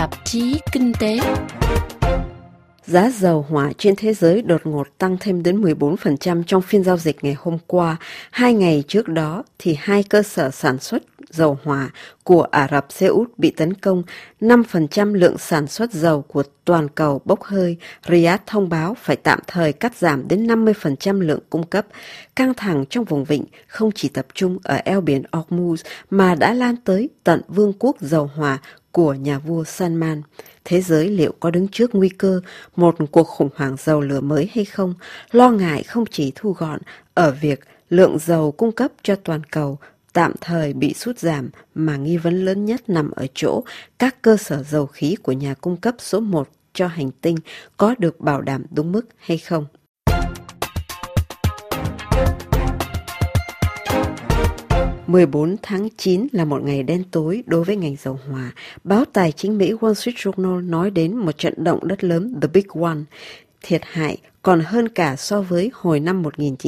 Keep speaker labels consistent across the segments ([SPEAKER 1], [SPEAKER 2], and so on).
[SPEAKER 1] tạp chí Kinh tế.
[SPEAKER 2] Giá dầu hỏa trên thế giới đột ngột tăng thêm đến 14% trong phiên giao dịch ngày hôm qua. 2 ngày trước đó thì 2 cơ sở sản xuất dầu hỏa của Ả Rập Xê Út bị tấn công, 5% lượng sản xuất dầu của toàn cầu bốc hơi. Riyadh thông báo phải tạm thời cắt giảm đến 50% lượng cung cấp. Căng thẳng trong vùng vịnh không chỉ tập trung ở eo biển Hormuz mà đã lan tới tận vương quốc dầu hỏa của nhà vua Salman. Thế giới liệu có đứng trước nguy cơ một cuộc khủng hoảng dầu lửa mới hay không? Lo ngại không chỉ thu gọn ở việc lượng dầu cung cấp cho toàn cầu tạm thời bị sút giảm, mà nghi vấn lớn nhất nằm ở chỗ các cơ sở dầu khí của nhà cung cấp số 1 cho hành tinh có được bảo đảm đúng mức hay không. 14 tháng 9 là một ngày đen tối đối với ngành dầu hỏa. Báo tài chính Mỹ Wall Street Journal nói đến một trận động đất lớn The Big One. Thiệt hại còn hơn cả so với hồi năm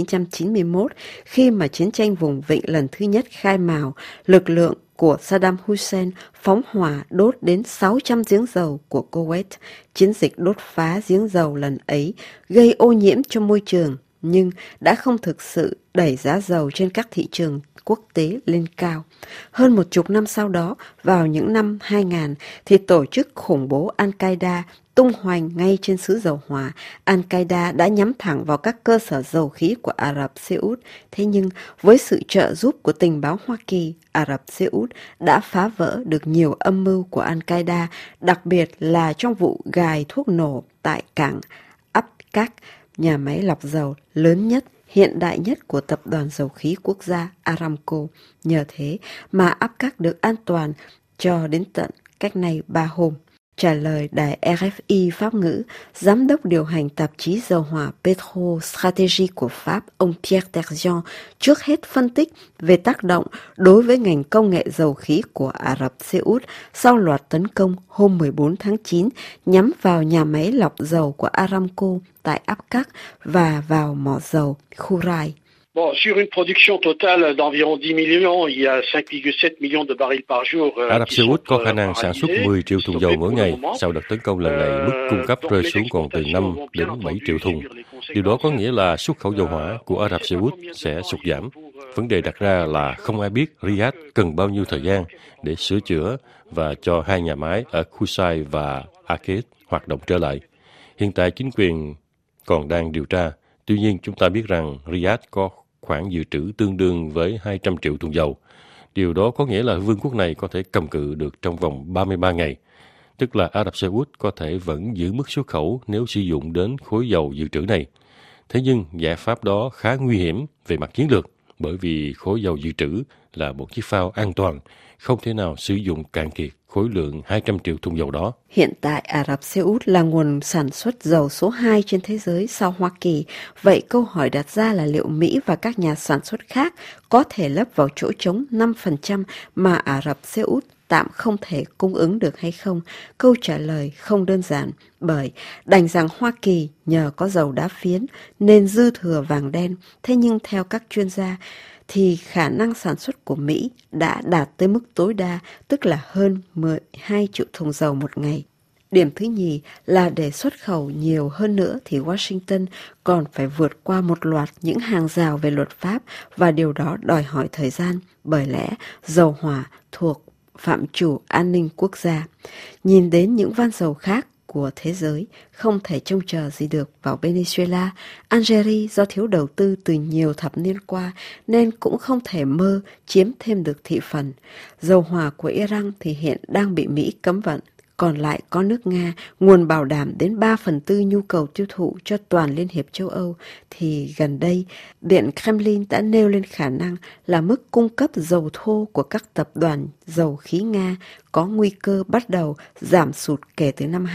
[SPEAKER 2] 1991 khi mà chiến tranh vùng vịnh lần thứ nhất khai mào, lực lượng của Saddam Hussein phóng hỏa đốt đến 600 giếng dầu của Kuwait. Chiến dịch đốt phá giếng dầu lần ấy gây ô nhiễm cho môi trường, nhưng đã không thực sự đẩy giá dầu trên các thị trường quốc tế lên cao. Hơn 10 năm sau đó, vào những năm 2000, thì tổ chức khủng bố Al-Qaeda tung hoành ngay trên xứ dầu hỏa. Al-Qaeda đã nhắm thẳng vào các cơ sở dầu khí của Ả Rập Xê Út. Thế nhưng, với sự trợ giúp của tình báo Hoa Kỳ, Ả Rập Xê Út đã phá vỡ được nhiều âm mưu của Al-Qaeda, đặc biệt là trong vụ gài thuốc nổ tại cảng Abqaiq, nhà máy lọc dầu lớn nhất, hiện đại nhất của tập đoàn dầu khí quốc gia Aramco. Nhờ thế mà Abqaiq được an toàn cho đến tận cách nay 3 hôm. Trả lời đài RFI Pháp ngữ, giám đốc điều hành tạp chí dầu hỏa Petro Strategy của Pháp, ông Pierre Terzian, trước hết phân tích về tác động đối với ngành công nghệ dầu khí của Ả Rập Xê Út sau loạt tấn công hôm 14 tháng 9 nhắm vào nhà máy lọc dầu của Aramco tại Abqaiq và vào mỏ dầu Khourai.
[SPEAKER 3] Bon, sur une production totale d'environ 10 millions, il y a 5,7 millions de barils par jour.
[SPEAKER 4] Ả Rập Xê Út có khả năng sản xuất 10 triệu thùng dầu mỗi ngày. Sau đợt tấn công lần này, mức cung cấp rơi xuống còn từ 5 đến 7 triệu thùng. Điều đó có nghĩa là xuất khẩu dầu hỏa của Ả Rập Xê Út sẽ sụt giảm. Vấn đề đặt ra là không ai biết Riyadh cần bao nhiêu thời gian để sửa chữa và cho 2 nhà máy ở Khusai và Aked hoạt động trở lại. Hiện tại chính quyền còn đang điều tra. Tuy nhiên, chúng ta biết rằng Riyadh có khoản dự trữ tương đương với 200 triệu thùng dầu. Điều đó có nghĩa là vương quốc này có thể cầm cự được trong vòng 33 ngày. Tức là Ả Rập Xê Út có thể vẫn giữ mức xuất khẩu nếu sử dụng đến khối dầu dự trữ này. Thế nhưng giải pháp đó khá nguy hiểm về mặt chiến lược, bởi vì khối dầu dự trữ là một chiếc phao an toàn, không thể nào sử dụng cạn kiệt khối lượng 200 triệu thùng dầu đó.
[SPEAKER 2] Hiện tại Ả Rập Xê Út là nguồn sản xuất dầu số 2 trên thế giới sau Hoa Kỳ. Vậy câu hỏi đặt ra là liệu Mỹ và các nhà sản xuất khác có thể lấp vào chỗ trống 5% mà Ả Rập Xê Út tạm không thể cung ứng được hay không? Câu trả lời không đơn giản, bởi đành rằng Hoa Kỳ nhờ có dầu đá phiến nên dư thừa vàng đen. Thế nhưng theo các chuyên gia thì khả năng sản xuất của Mỹ đã đạt tới mức tối đa, tức là hơn 12 triệu thùng dầu một ngày. Điểm thứ nhì là để xuất khẩu nhiều hơn nữa thì Washington còn phải vượt qua một loạt những hàng rào về luật pháp, và điều đó đòi hỏi thời gian, bởi lẽ dầu hỏa thuộc phạm trù an ninh quốc gia. Nhìn đến những van dầu khác của thế giới, không thể trông chờ gì được vào Venezuela. Algeria do thiếu đầu tư từ nhiều thập niên qua nên cũng không thể mơ chiếm thêm được thị phần. Dầu hỏa của Iran thì hiện đang bị Mỹ cấm vận. Còn lại có nước Nga, nguồn bảo đảm đến 3/4 nhu cầu tiêu thụ cho toàn Liên hiệp châu Âu, thì gần đây, Điện Kremlin đã nêu lên khả năng là mức cung cấp dầu thô của các tập đoàn dầu khí Nga có nguy cơ bắt đầu giảm sụt kể từ năm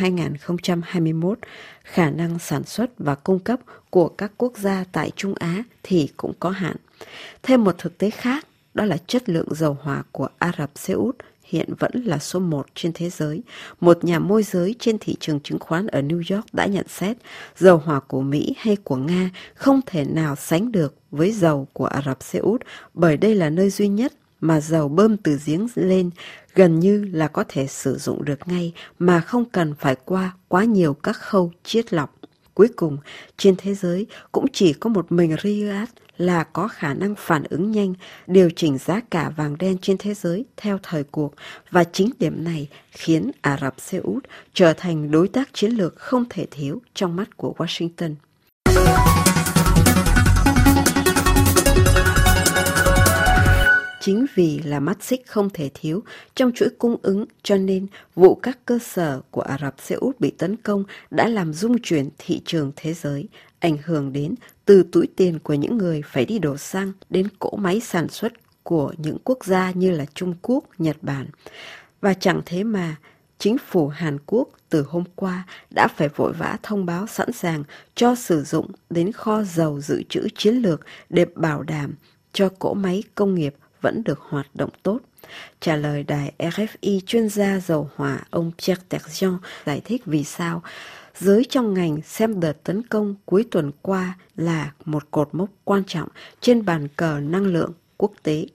[SPEAKER 2] 2021. Khả năng sản xuất và cung cấp của các quốc gia tại Trung Á thì cũng có hạn. Thêm một thực tế khác, đó là chất lượng dầu hỏa của Ả Rập Xê Út hiện vẫn là số 1 trên thế giới. Một nhà môi giới trên thị trường chứng khoán ở New York đã nhận xét dầu hỏa của Mỹ hay của Nga không thể nào sánh được với dầu của Ả Rập Xê Út, bởi đây là nơi duy nhất mà dầu bơm từ giếng lên gần như là có thể sử dụng được ngay mà không cần phải qua quá nhiều các khâu chiết lọc. Cuối cùng, trên thế giới cũng chỉ có một mình Riyadh là có khả năng phản ứng nhanh, điều chỉnh giá cả vàng đen trên thế giới theo thời cuộc, và chính điểm này khiến Ả Rập Xê Út trở thành đối tác chiến lược không thể thiếu trong mắt của Washington. Chính vì là mắt xích không thể thiếu trong chuỗi cung ứng, cho nên vụ các cơ sở của Ả Rập Xê Út bị tấn công đã làm rung chuyển thị trường thế giới, ảnh hưởng đến từ túi tiền của những người phải đi đổ xăng đến cỗ máy sản xuất của những quốc gia như là Trung Quốc, Nhật Bản. Và chẳng thế mà, chính phủ Hàn Quốc từ hôm qua đã phải vội vã thông báo sẵn sàng cho sử dụng đến kho dầu dự trữ chiến lược để bảo đảm cho cỗ máy công nghiệp vẫn được hoạt động tốt. Trả lời đài RFI, chuyên gia dầu hỏa ông Pierre Terzian giải thích vì sao giới trong ngành xem đợt tấn công cuối tuần qua là một cột mốc quan trọng trên bàn cờ năng lượng quốc tế.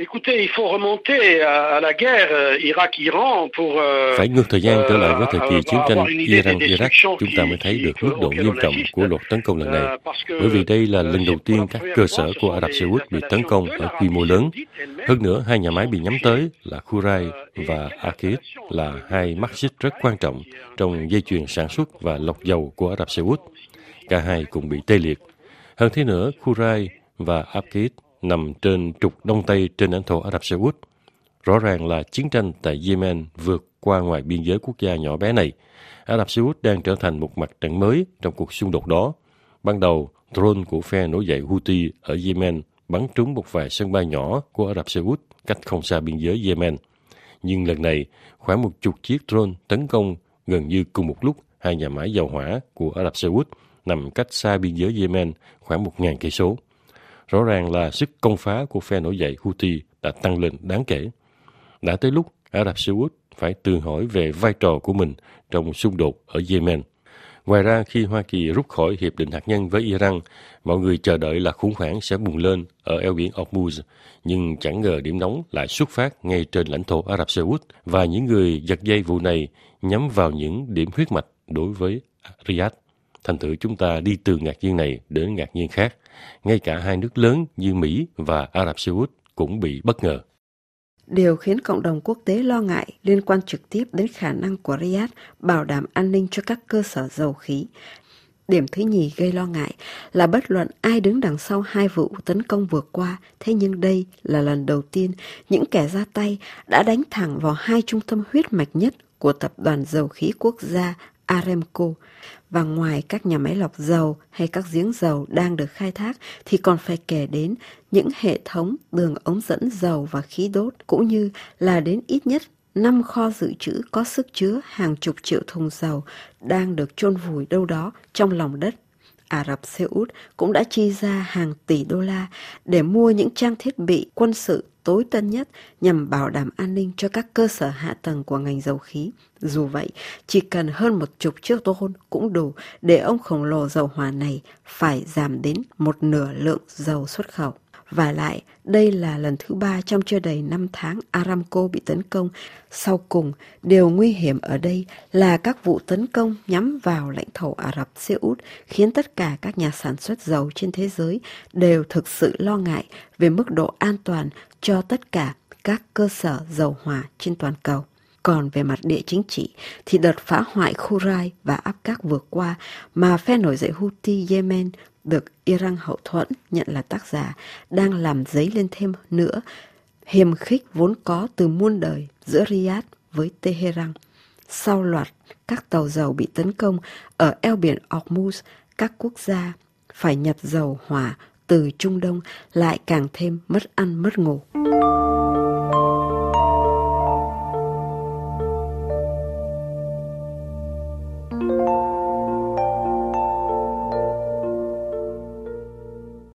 [SPEAKER 4] Phải ngược thời gian trở lại với thời kỳ chiến tranh Iran-Iraq, chúng ta mới thấy được mức độ nghiêm trọng của loạt tấn công lần này. Bởi vì đây là lần đầu tiên các cơ sở của Ả Rập Xê Út bị tấn công ở quy mô lớn. Hơn nữa, hai nhà máy bị nhắm tới là Khurayh và Aqid là hai mắt xích rất quan trọng trong dây chuyền sản xuất và lọc dầu của Ả Rập Xê Út. Cả hai cùng bị tê liệt. Hơn thế nữa, Khurayh và Aqid nằm trên trục Đông Tây trên lãnh thổ Ả Rập Xê Út. Rõ ràng là chiến tranh tại Yemen vượt qua ngoài biên giới quốc gia nhỏ bé này. Ả Rập Xê Út đang trở thành một mặt trận mới trong cuộc xung đột đó. Ban đầu, drone của phe nổi dậy Houthi ở Yemen bắn trúng một vài sân bay nhỏ của Ả Rập Xê Út cách không xa biên giới Yemen. Nhưng lần này, khoảng 10 chiếc drone tấn công gần như cùng một lúc hai nhà máy dầu hỏa của Ả Rập Xê Út nằm cách xa biên giới Yemen khoảng 1.000 cây số. Rõ ràng là sức công phá của phe nổi dậy Houthi đã tăng lên đáng kể. Đã tới lúc Ả Rập Xê Út phải tự hỏi về vai trò của mình trong xung đột ở Yemen. Ngoài ra, khi Hoa Kỳ rút khỏi hiệp định hạt nhân với Iran, mọi người chờ đợi là khủng hoảng sẽ bùng lên ở eo biển Hormuz, nhưng chẳng ngờ điểm nóng lại xuất phát ngay trên lãnh thổ Ả Rập Xê Út, và những người giật dây vụ này nhắm vào những điểm huyết mạch đối với Riyadh. Thành thử chúng ta đi từ ngạc nhiên này đến ngạc nhiên khác. Ngay cả hai nước lớn như Mỹ và Ả Rập Xê Út cũng bị bất ngờ.
[SPEAKER 2] Điều khiến cộng đồng quốc tế lo ngại liên quan trực tiếp đến khả năng của Riyadh bảo đảm an ninh cho các cơ sở dầu khí. Điểm thứ nhì gây lo ngại là bất luận ai đứng đằng sau hai vụ tấn công vừa qua, thế nhưng đây là lần đầu tiên những kẻ ra tay đã đánh thẳng vào hai trung tâm huyết mạch nhất của tập đoàn dầu khí quốc gia Aramco. Và ngoài các nhà máy lọc dầu hay các giếng dầu đang được khai thác thì còn phải kể đến những hệ thống đường ống dẫn dầu và khí đốt, cũng như là đến ít nhất 5 kho dự trữ có sức chứa hàng chục triệu thùng dầu đang được chôn vùi đâu đó trong lòng đất. Ả Rập Xê Út cũng đã chi ra hàng tỷ đô la để mua những trang thiết bị quân sự tối tân nhất nhằm bảo đảm an ninh cho các cơ sở hạ tầng của ngành dầu khí. Dù vậy, chỉ cần hơn 10 chiếc drone cũng đủ để ông khổng lồ dầu hỏa này phải giảm đến một nửa lượng dầu xuất khẩu. Và lại, đây là lần thứ 3 trong chưa đầy 5 tháng Aramco bị tấn công. Sau cùng, điều nguy hiểm ở đây là các vụ tấn công nhắm vào lãnh thổ Ả Rập Xê Út khiến tất cả các nhà sản xuất dầu trên thế giới đều thực sự lo ngại về mức độ an toàn cho tất cả các cơ sở dầu hỏa trên toàn cầu. Còn về mặt địa chính trị thì đợt phá hoại Khurayh và Aqid vừa qua mà phe nổi dậy Houthi Yemen được Iran hậu thuẫn nhận là tác giả đang làm dấy lên thêm nữa hiềm khích vốn có từ muôn đời giữa Riyadh với Tehran. Sau loạt các tàu dầu bị tấn công ở eo biển Hormuz, các quốc gia phải nhập dầu hỏa từ Trung Đông lại càng thêm mất ăn mất ngủ.